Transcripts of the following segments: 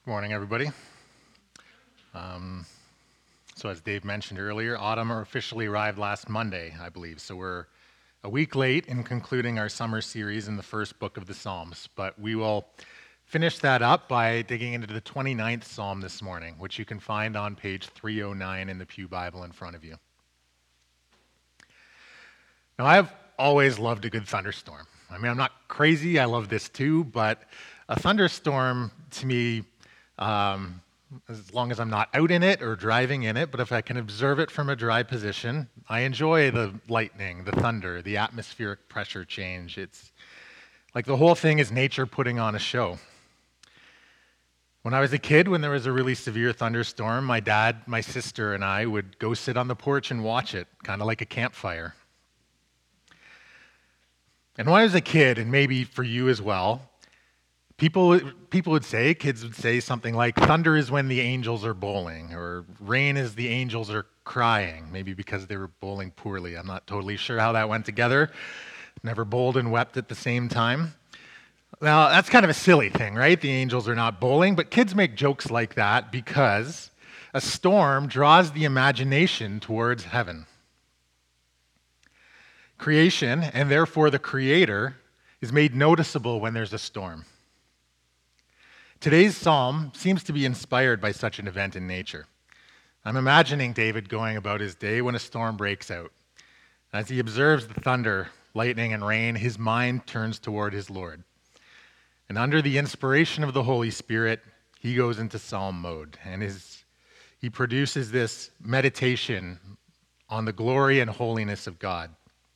Morning, everybody. So as Dave mentioned earlier, autumn officially arrived last Monday, I believe. So we're a week late in concluding our summer series in the first book of the Psalms. But we will finish that up by digging into the 29th Psalm this morning, which you can find on page 309 in the Pew Bible in front of you. Now, I've always loved a good thunderstorm. I mean, I'm not crazy, I love this too, but a thunderstorm to me, as long as I'm not out in it or driving in it, but if I can observe it from a dry position, I enjoy the lightning, the thunder, the atmospheric pressure change. It's like the whole thing is nature putting on a show. When I was a kid, when there was a really severe thunderstorm, my dad, my sister, and I would go sit on the porch and watch it, kind of like a campfire. And when I was a kid, and maybe for you as well, People would say, kids would say something like, thunder is when the angels are bowling, or rain is the angels are crying, maybe because they were bowling poorly. I'm not totally sure how that went together. Never bowled and wept at the same time. Now, that's kind of a silly thing, right? The angels are not bowling, but kids make jokes like that because a storm draws the imagination towards heaven. Creation, and therefore the Creator, is made noticeable when there's a storm. Today's psalm seems to be inspired by such an event in nature. I'm imagining David going about his day when a storm breaks out. As he observes the thunder, lightning, and rain, his mind turns toward his Lord. And under the inspiration of the Holy Spirit, he goes into psalm mode, and he produces this meditation on the glory and holiness of God.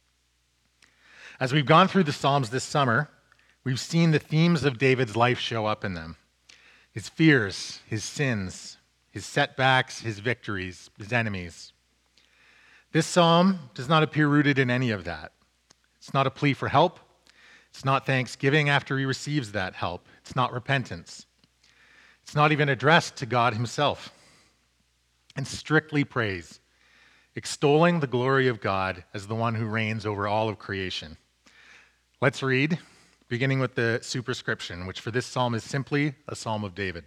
As we've gone through the Psalms this summer, we've seen the themes of David's life show up in them. His fears, his sins, his setbacks, his victories, his enemies. This psalm does not appear rooted in any of that. It's not a plea for help. It's not thanksgiving after he receives that help. It's not repentance. It's not even addressed to God himself. And strictly praise, extolling the glory of God as the one who reigns over all of creation. Let's read, beginning with the superscription, which for this psalm is simply a psalm of David.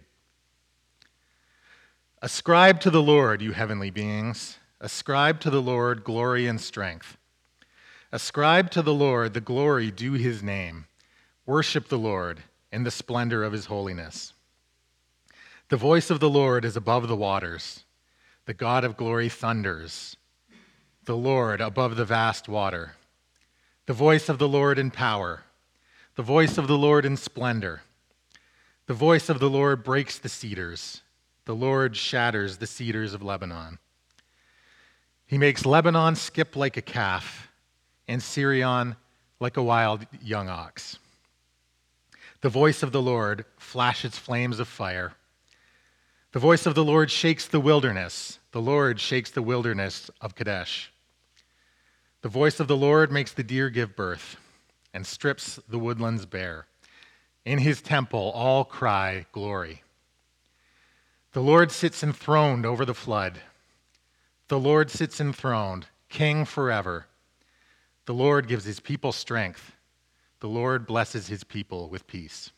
Ascribe to the Lord, you heavenly beings. Ascribe to the Lord glory and strength. Ascribe to the Lord the glory due his name. Worship the Lord in the splendor of his holiness. The voice of the Lord is above the waters. The God of glory thunders. The Lord above the vast water. The voice of the Lord in power. The voice of the Lord in splendor. The voice of the Lord breaks the cedars. The Lord shatters the cedars of Lebanon. He makes Lebanon skip like a calf, and Sirion like a wild young ox. The voice of the Lord flashes flames of fire. The voice of the Lord shakes the wilderness. The Lord shakes the wilderness of Kadesh. The voice of the Lord makes the deer give birth and strips the woodlands bare. In his temple all cry glory. The Lord sits enthroned over the flood. The Lord sits enthroned, king forever. The Lord gives his people strength. The Lord blesses his people with peace.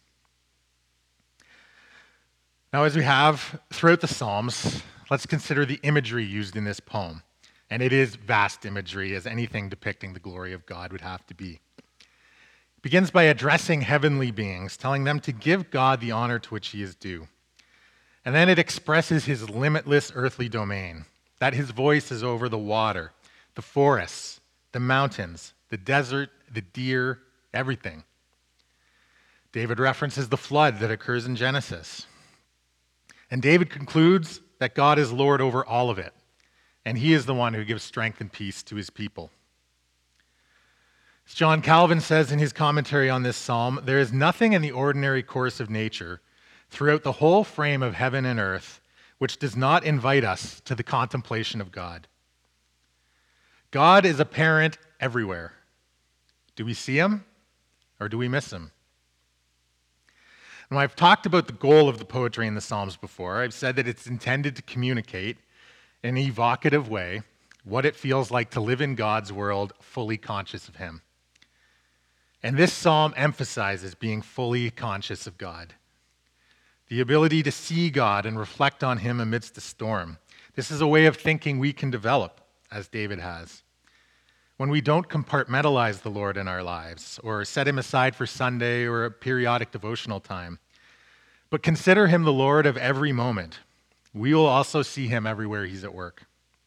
Now, as we have throughout the Psalms, let's consider the imagery used in this poem. And it is vast imagery, as anything depicting the glory of God would have to be. It begins by addressing heavenly beings, telling them to give God the honor to which he is due. And then it expresses his limitless earthly domain, that his voice is over the water, the forests, the mountains, the desert, the deer, everything. David references the flood that occurs in Genesis. And David concludes that God is Lord over all of it, and he is the one who gives strength and peace to his people. As John Calvin says in his commentary on this psalm, there is nothing in the ordinary course of nature throughout the whole frame of heaven and earth which does not invite us to the contemplation of God. God is apparent everywhere. Do we see him or do we miss him? Now, I've talked about the goal of the poetry in the Psalms before. I've said that it's intended to communicate in an evocative way what it feels like to live in God's world fully conscious of him. And this psalm emphasizes being fully conscious of God. the ability to see God and reflect on him amidst the storm. This is a way of thinking we can develop, as David has. When we don't compartmentalize the Lord in our lives or set him aside for Sunday or a periodic devotional time, but consider him the Lord of every moment, we will also see him everywhere he's at work.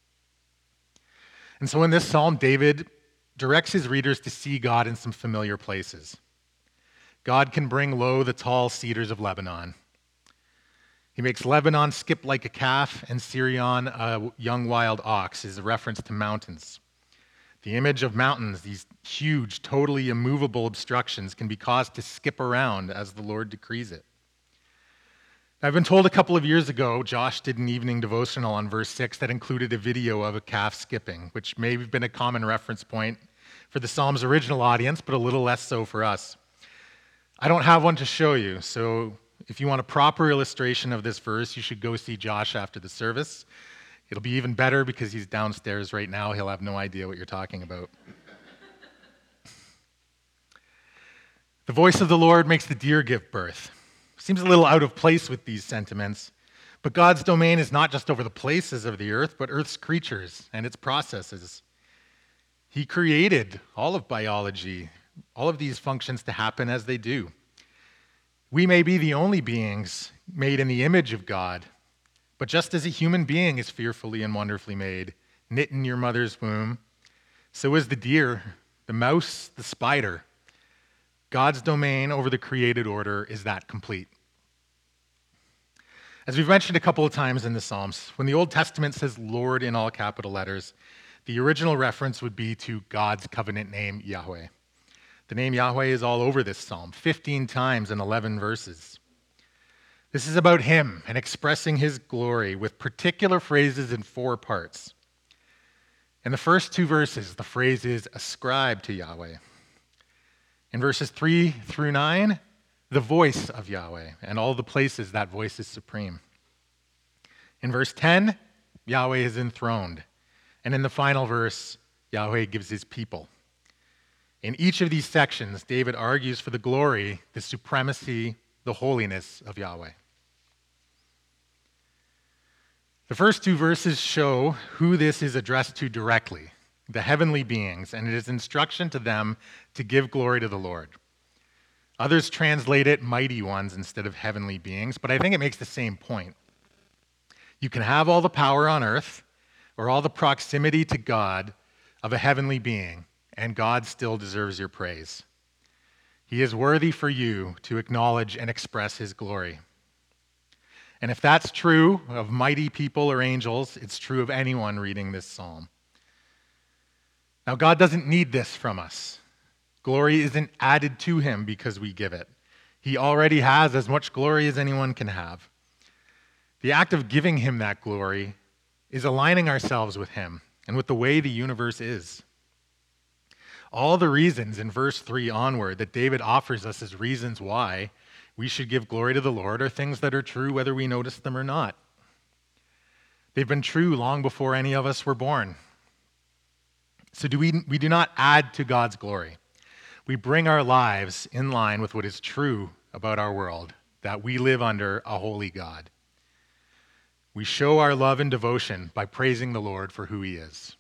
And so in this psalm, David directs his readers to see God in some familiar places. God can bring low the tall cedars of Lebanon. He makes Lebanon skip like a calf, and Sirion, a young wild ox, is a reference to mountains. The image of mountains, these huge, totally immovable obstructions, can be caused to skip around as the Lord decrees it. I've been told a couple of years ago, Josh did an evening devotional on verse 6 that included a video of a calf skipping, which may have been a common reference point for the Psalm's original audience, but a little less so for us. I don't have one to show you, so if you want a proper illustration of this verse, you should go see Josh after the service. It'll be even better because he's downstairs right now. He'll have no idea what you're talking about. The voice of the Lord makes the deer give birth. Seems a little out of place with these sentiments, but God's domain is not just over the places of the earth, but Earth's creatures and its processes. He created all of biology, all of these functions to happen as they do. We may be the only beings made in the image of God, but just as a human being is fearfully and wonderfully made, knit in your mother's womb, so is the deer, the mouse, the spider. God's domain over the created order is that complete. As we've mentioned a couple of times in the Psalms, when the Old Testament says Lord in all capital letters, the original reference would be to God's covenant name, Yahweh. The name Yahweh is all over this psalm, 15 times in 11 verses. This is about him and expressing his glory with particular phrases in 4 parts. In the first 2 verses, the phrase is ascribe to Yahweh. In verses 3 through 9, the voice of Yahweh and all the places that voice is supreme. In verse 10, Yahweh is enthroned. And in the final verse, Yahweh gives his people. In each of these sections, David argues for the glory, the supremacy, the holiness of Yahweh. The first 2 verses show who this is addressed to directly, the heavenly beings, and it is instruction to them to give glory to the Lord. Others translate it mighty ones instead of heavenly beings, but I think it makes the same point. You can have all the power on earth or all the proximity to God of a heavenly being, and God still deserves your praise. He is worthy for you to acknowledge and express his glory. And if that's true of mighty people or angels, it's true of anyone reading this psalm. Now, God doesn't need this from us. Glory isn't added to him because we give it. He already has as much glory as anyone can have. The act of giving him that glory is aligning ourselves with him and with the way the universe is. All the reasons in verse 3 onward that David offers us as reasons why we should give glory to the Lord are things that are true whether we notice them or not. They've been true long before any of us were born. So we do not add to God's glory. We bring our lives in line with what is true about our world, that we live under a holy God. We show our love and devotion by praising the Lord for who he is.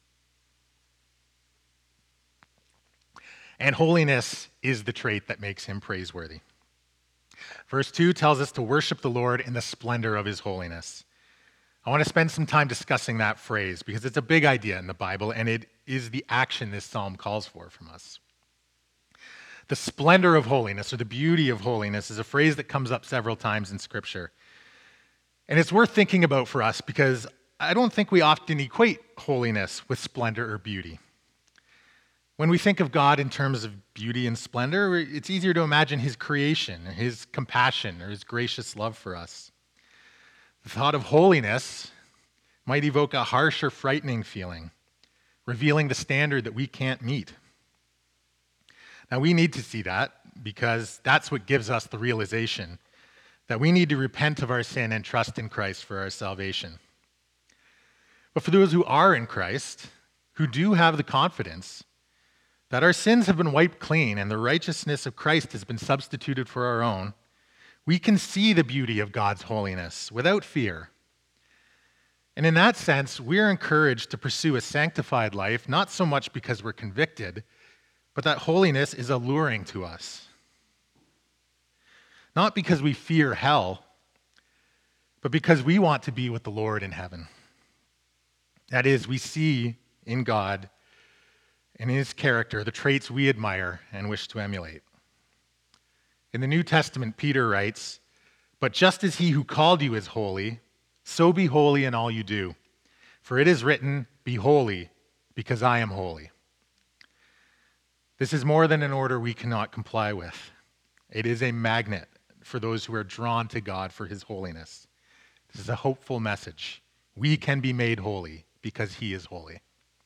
And holiness is the trait that makes him praiseworthy. Verse 2 tells us to worship the Lord in the splendor of his holiness. I want to spend some time discussing that phrase because it's a big idea in the Bible, and it is the action this psalm calls for from us. The splendor of holiness, or the beauty of holiness, is a phrase that comes up several times in Scripture. And it's worth thinking about for us because I don't think we often equate holiness with splendor or beauty. When we think of God in terms of beauty and splendor, it's easier to imagine his creation, his compassion, or his gracious love for us. The thought of holiness might evoke a harsh or frightening feeling, revealing the standard that we can't meet. Now, we need to see that because that's what gives us the realization that we need to repent of our sin and trust in Christ for our salvation. But for those who are in Christ, who do have the confidence that our sins have been wiped clean and the righteousness of Christ has been substituted for our own, We can see the beauty of God's holiness without fear. And in that sense, we're encouraged to pursue a sanctified life, not so much because we're convicted, but that holiness is alluring to us. Not because we fear hell, but because we want to be with the Lord in heaven. That is, we see in God and in his character the traits we admire and wish to emulate. In the New Testament, Peter writes, "But just as he who called you is holy, so be holy in all you do. For it is written, 'Be holy, because I am holy.'" This is more than an order we cannot comply with. It is a magnet for those who are drawn to God for his holiness. This is a hopeful message. We can be made holy because he is holy.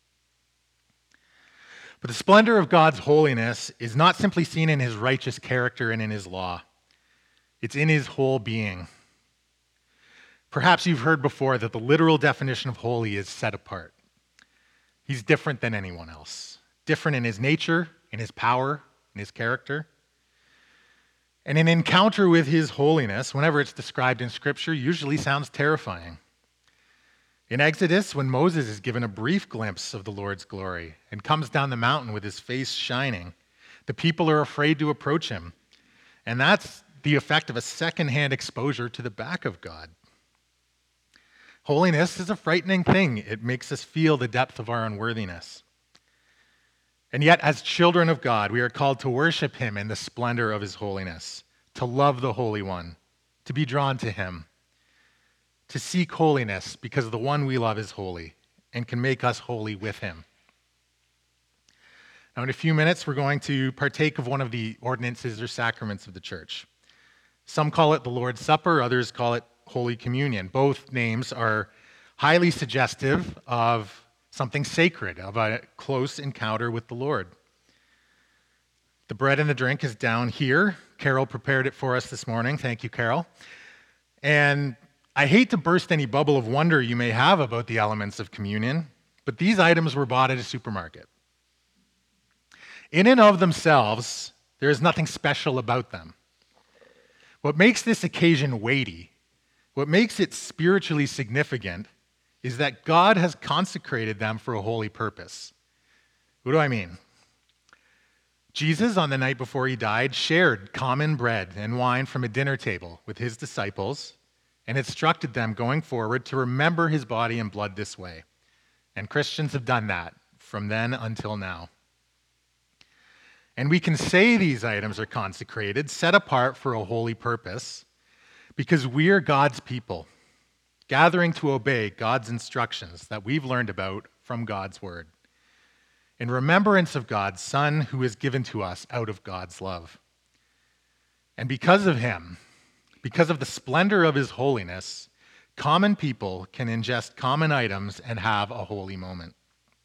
But the splendor of God's holiness is not simply seen in his righteous character and in his law. It's in his whole being. Perhaps you've heard before that the literal definition of holy is set apart. He's different than anyone else. Different in his nature, in his power, in his character. And an encounter with his holiness, whenever it's described in Scripture, usually sounds terrifying. In Exodus, when Moses is given a brief glimpse of the Lord's glory and comes down the mountain with his face shining, the people are afraid to approach him. And that's the effect of a secondhand exposure to the back of God. Holiness is a frightening thing. It makes us feel the depth of our unworthiness. And yet, as children of God, we are called to worship him in the splendor of his holiness, to love the Holy One, to be drawn to him, to seek holiness because the one we love is holy and can make us holy with him. Now, in a few minutes, we're going to partake of one of the ordinances or sacraments of the church. Some call it the Lord's Supper, others call it Holy Communion. Both names are highly suggestive of something sacred, of a close encounter with the Lord. The bread and the drink is down here. Carol prepared it for us this morning. Thank you, Carol. And I hate to burst any bubble of wonder you may have about the elements of communion, but these items were bought at a supermarket. In and of themselves, there is nothing special about them. What makes this occasion weighty, what makes it spiritually significant, is that God has consecrated them for a holy purpose. What do I mean? Jesus, on the night before he died, shared common bread and wine from a dinner table with his disciples and instructed them going forward to remember his body and blood this way. And Christians have done that from then until now. And we can say these items are consecrated, set apart for a holy purpose, because we are God's people, gathering to obey God's instructions that we've learned about from God's word, in remembrance of God's Son who is given to us out of God's love. And because of him, because of the splendor of his holiness, common people can ingest common items and have a holy moment.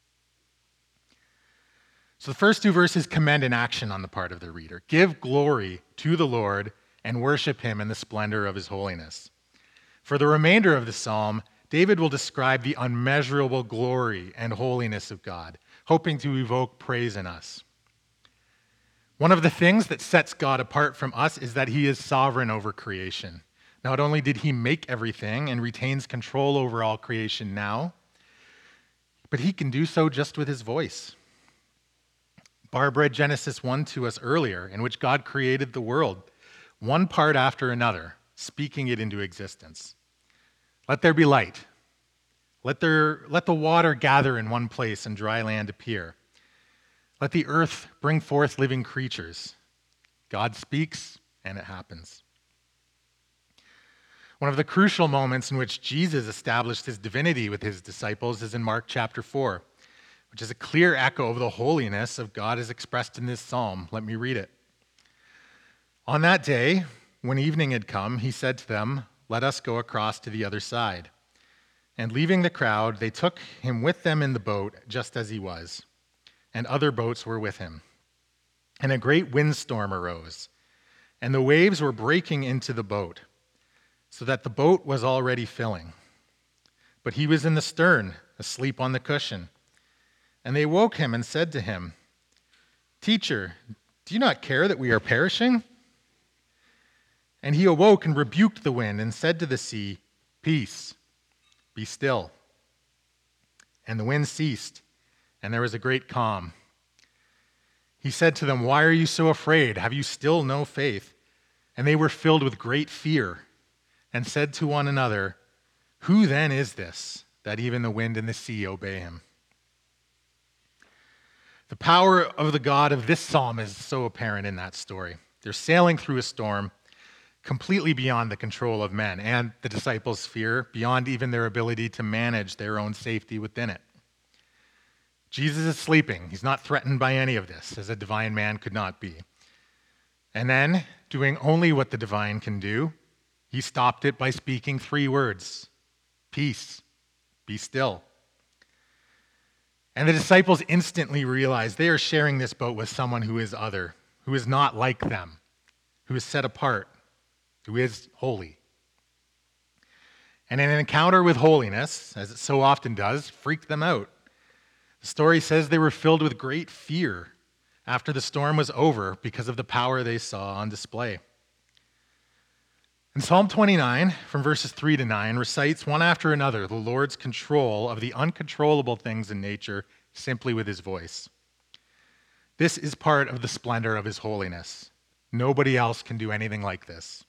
So the first two verses commend an action on the part of the reader. Give glory to the Lord and worship him in the splendor of his holiness. For the remainder of the psalm, David will describe the unmeasurable glory and holiness of God, hoping to evoke praise in us. One of the things that sets God apart from us is that he is sovereign over creation. Not only did he make everything and retains control over all creation now, but he can do so just with his voice. Barb read Genesis 1 to us earlier, in which God created the world, one part after another, speaking it into existence. Let there be light. Let the water gather in one place and dry land appear. Let the earth bring forth living creatures. God speaks, and it happens. One of the crucial moments in which Jesus established his divinity with his disciples is in Mark chapter 4, which is a clear echo of the holiness of God as expressed in this psalm. Let me read it. On that day, when evening had come, he said to them, "Let us go across to the other side." And leaving the crowd, they took him with them in the boat, just as he was. And other boats were with him. And a great windstorm arose, and the waves were breaking into the boat, so that the boat was already filling. But he was in the stern, asleep on the cushion. And they woke him and said to him, "Teacher, do you not care that we are perishing?" And he awoke and rebuked the wind and said to the sea, "Peace, be still." And the wind ceased, and there was a great calm. He said to them, "Why are you so afraid? Have you still no faith?" And they were filled with great fear and said to one another, "Who then is this, that even the wind and the sea obey him?" The power of the God of this psalm is so apparent in that story. They're sailing through a storm completely beyond the control of men and the disciples' fear, beyond even their ability to manage their own safety within it. Jesus is sleeping. He's not threatened by any of this, as a divine man could not be. And then, doing only what the divine can do, he stopped it by speaking 3 words: "Peace, be still." And the disciples instantly realize they are sharing this boat with someone who is other, who is not like them, who is set apart, who is holy. And an encounter with holiness, as it so often does, freaked them out. The story says they were filled with great fear after the storm was over because of the power they saw on display. And Psalm 29, from verses 3 to 9, recites one after another the Lord's control of the uncontrollable things in nature simply with his voice. This is part of the splendor of his holiness. Nobody else can do anything like this.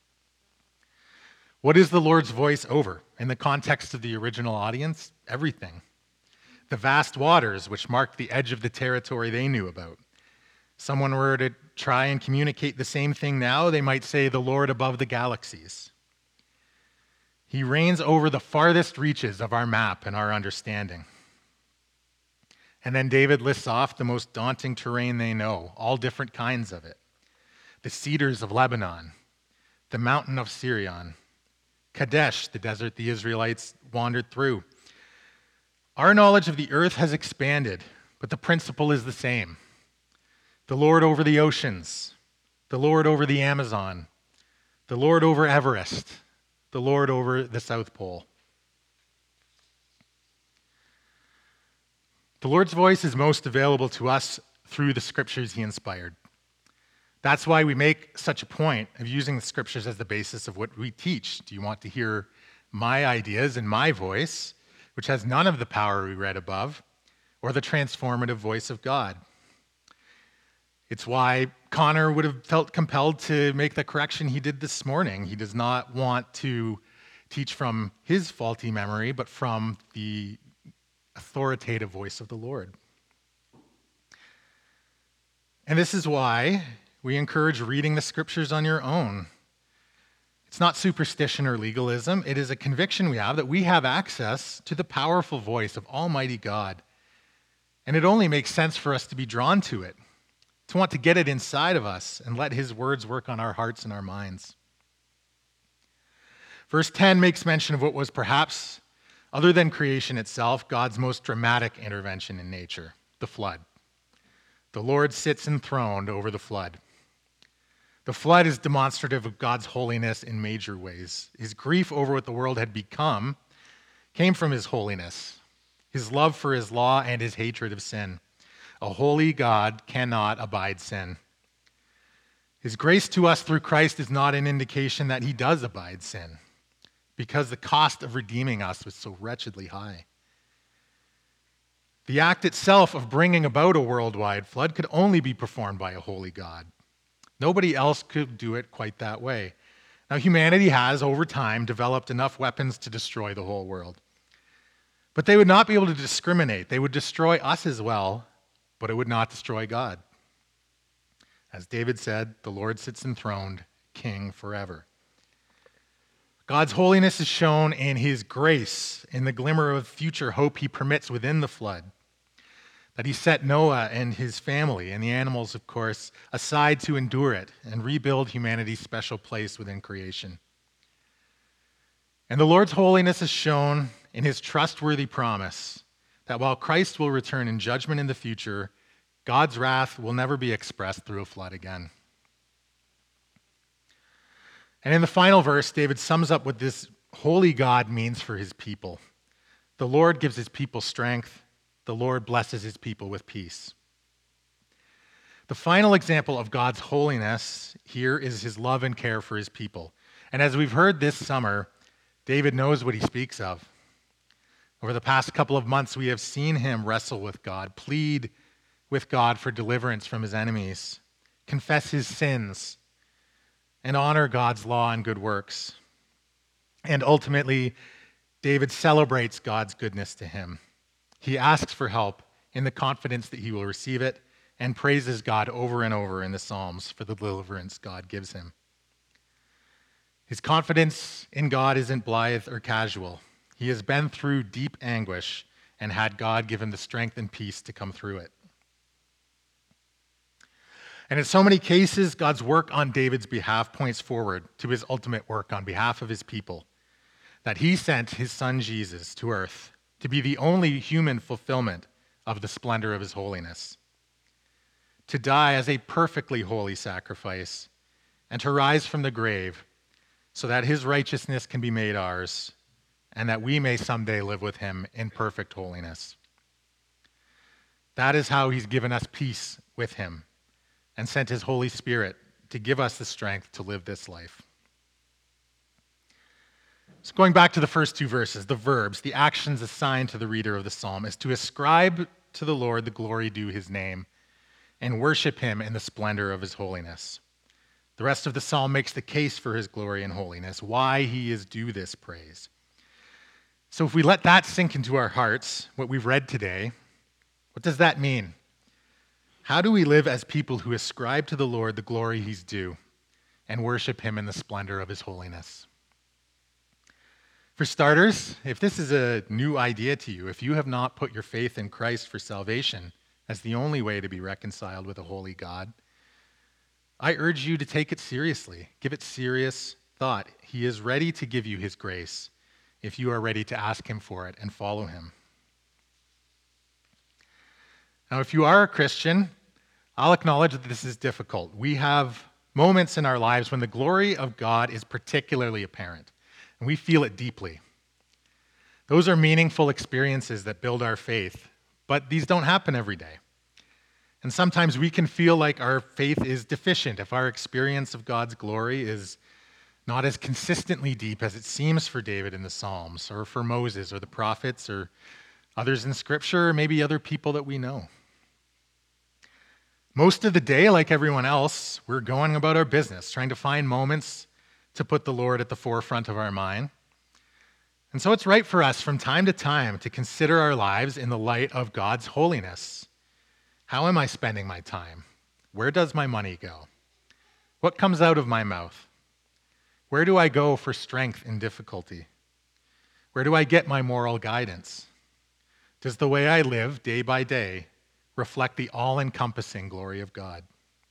What is the Lord's voice over? In the context of the original audience, everything. The vast waters, which marked the edge of the territory they knew about. Someone were to try and communicate the same thing now, they might say the Lord above the galaxies. He reigns over the farthest reaches of our map and our understanding. And then David lists off the most daunting terrain they know, all different kinds of it. The cedars of Lebanon, the mountain of Sirion, Kadesh, the desert the Israelites wandered through. Our knowledge of the earth has expanded, but the principle is the same. The Lord over the oceans, the Lord over the Amazon, the Lord over Everest, the Lord over the South Pole. The Lord's voice is most available to us through the scriptures he inspired. That's why we make such a point of using the scriptures as the basis of what we teach. Do you want to hear my ideas in my voice, which has none of the power we read above, or the transformative voice of God? It's why Connor would have felt compelled to make the correction he did this morning. He does not want to teach from his faulty memory, but from the authoritative voice of the Lord. And this is why we encourage reading the scriptures on your own. It's not superstition or legalism. It is a conviction we have that we have access to the powerful voice of Almighty God. And it only makes sense for us to be drawn to it, to want to get it inside of us and let his words work on our hearts and our minds. Verse 10 makes mention of what was perhaps, other than creation itself, God's most dramatic intervention in nature, the flood. The Lord sits enthroned over the flood. The flood is demonstrative of God's holiness in major ways. His grief over what the world had become came from his holiness, his love for his law, and his hatred of sin. A holy God cannot abide sin. His grace to us through Christ is not an indication that he does abide sin, because the cost of redeeming us was so wretchedly high. The act itself of bringing about a worldwide flood could only be performed by a holy God. Nobody else could do it quite that way. Now, humanity has, over time, developed enough weapons to destroy the whole world. But they would not be able to discriminate. They would destroy us as well, but it would not destroy God. As David said, the Lord sits enthroned, king forever. God's holiness is shown in his grace, in the glimmer of future hope he permits within the flood. That he set Noah and his family, and the animals, of course, aside to endure it and rebuild humanity's special place within creation. And the Lord's holiness is shown in his trustworthy promise that while Christ will return in judgment in the future, God's wrath will never be expressed through a flood again. And in the final verse, David sums up what this holy God means for his people. The Lord gives his people strength. The Lord blesses his people with peace. The final example of God's holiness here is his love and care for his people. And as we've heard this summer, David knows what he speaks of. Over the past couple of months, we have seen him wrestle with God, plead with God for deliverance from his enemies, confess his sins, and honor God's law and good works. And ultimately, David celebrates God's goodness to him. He asks for help in the confidence that he will receive it and praises God over and over in the Psalms for the deliverance God gives him. His confidence in God isn't blithe or casual. He has been through deep anguish and had God give him the strength and peace to come through it. And in so many cases, God's work on David's behalf points forward to his ultimate work on behalf of his people, that he sent his son Jesus to earth to be the only human fulfillment of the splendor of his holiness, to die as a perfectly holy sacrifice, and to rise from the grave so that his righteousness can be made ours, and that we may someday live with him in perfect holiness. That is how he's given us peace with him and sent his Holy Spirit to give us the strength to live this life. So going back to the first two verses, the verbs, the actions assigned to the reader of the psalm is to ascribe to the Lord the glory due his name and worship him in the splendor of his holiness. The rest of the psalm makes the case for his glory and holiness, why he is due this praise. So if we let that sink into our hearts, what we've read today, what does that mean? How do we live as people who ascribe to the Lord the glory he's due and worship him in the splendor of his holiness? For starters, if this is a new idea to you, if you have not put your faith in Christ for salvation as the only way to be reconciled with a holy God, I urge you to take it seriously. Give it serious thought. He is ready to give you his grace if you are ready to ask him for it and follow him. Now, if you are a Christian, I'll acknowledge that this is difficult. We have moments in our lives when the glory of God is particularly apparent, and we feel it deeply. Those are meaningful experiences that build our faith, but these don't happen every day. And sometimes we can feel like our faith is deficient if our experience of God's glory is not as consistently deep as it seems for David in the Psalms, or for Moses, or the prophets, or others in Scripture, or maybe other people that we know. Most of the day, like everyone else, we're going about our business, trying to find moments to put the Lord at the forefront of our mind. And so it's right for us from time to time to consider our lives in the light of God's holiness. How am I spending my time? Where does my money go? What comes out of my mouth? Where do I go for strength in difficulty? Where do I get my moral guidance? Does the way I live day by day reflect the all-encompassing glory of God?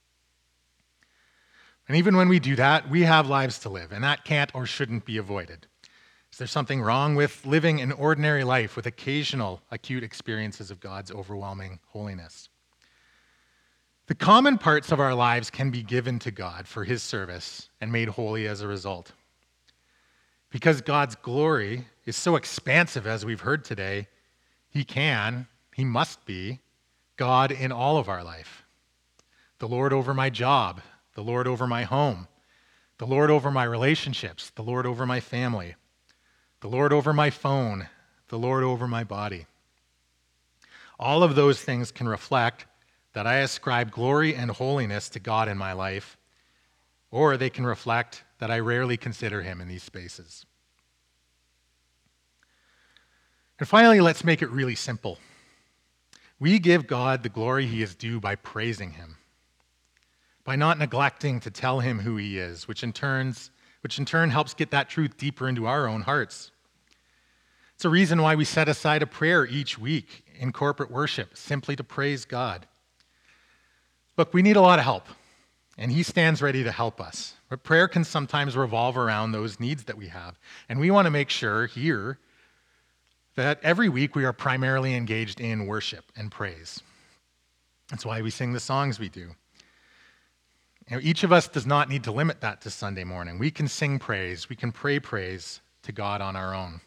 And even when we do that, we have lives to live, and that can't or shouldn't be avoided. Is there something wrong with living an ordinary life with occasional acute experiences of God's overwhelming holiness? The common parts of our lives can be given to God for his service and made holy as a result. Because God's glory is so expansive, as we've heard today, he must be God in all of our life. The Lord over my job, the Lord over my home, the Lord over my relationships, the Lord over my family, the Lord over my phone, the Lord over my body. All of those things can reflect that I ascribe glory and holiness to God in my life, or they can reflect that I rarely consider him in these spaces. And finally, let's make it really simple. We give God the glory he is due by praising him, by not neglecting to tell him who he is, which in turn helps get that truth deeper into our own hearts. It's a reason why we set aside a prayer each week in corporate worship, simply to praise God. Look, we need a lot of help, and he stands ready to help us. But prayer can sometimes revolve around those needs that we have, and we want to make sure here that every week we are primarily engaged in worship and praise. That's why we sing the songs we do. Each of us does not need to limit that to Sunday morning. We can sing praise, we can pray praise to God on our own.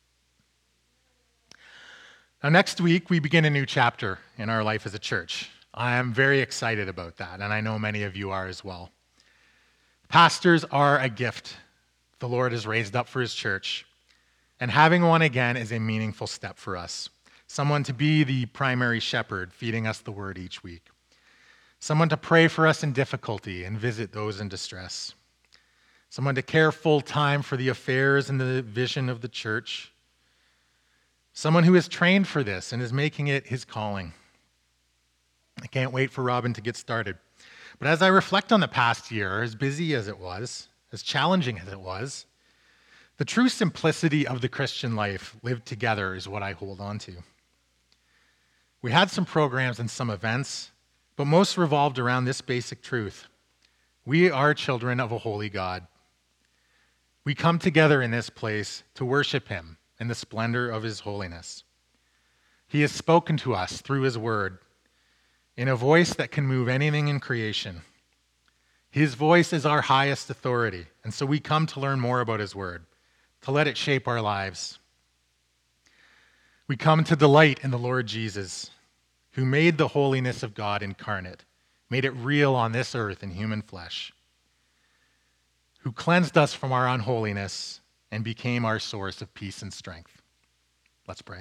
Now, next week, we begin a new chapter in our life as a church. I am very excited about that, and I know many of you are as well. Pastors are a gift the Lord has raised up for his church, and having one again is a meaningful step for us. Someone to be the primary shepherd, feeding us the word each week. Someone to pray for us in difficulty and visit those in distress. Someone to care full time for the affairs and the vision of the church. Someone who is trained for this and is making it his calling. I can't wait for Robin to get started. But as I reflect on the past year, as busy as it was, as challenging as it was, the true simplicity of the Christian life lived together is what I hold on to. We had some programs and some events, but most revolved around this basic truth. We are children of a holy God. We come together in this place to worship him in the splendor of his holiness. He has spoken to us through his word in a voice that can move anything in creation. His voice is our highest authority, and so we come to learn more about his word, to let it shape our lives. We come to delight in the Lord Jesus, who made the holiness of God incarnate, made it real on this earth in human flesh, who cleansed us from our unholiness and became our source of peace and strength. Let's pray.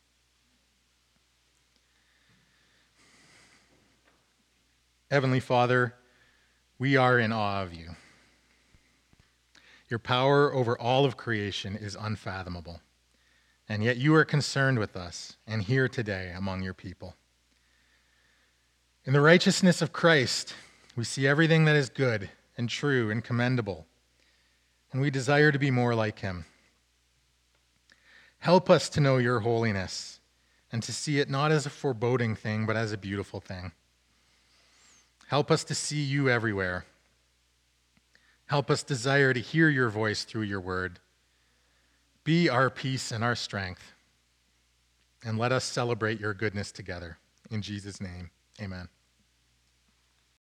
Heavenly Father, we are in awe of you. Your power over all of creation is unfathomable, and yet you are concerned with us and here today among your people. In the righteousness of Christ, we see everything that is good and true and commendable, and we desire to be more like him. Help us to know your holiness and to see it not as a foreboding thing, but as a beautiful thing. Help us to see you everywhere. Help us desire to hear your voice through your word. Be our peace and our strength, and let us celebrate your goodness together. In Jesus' name, amen.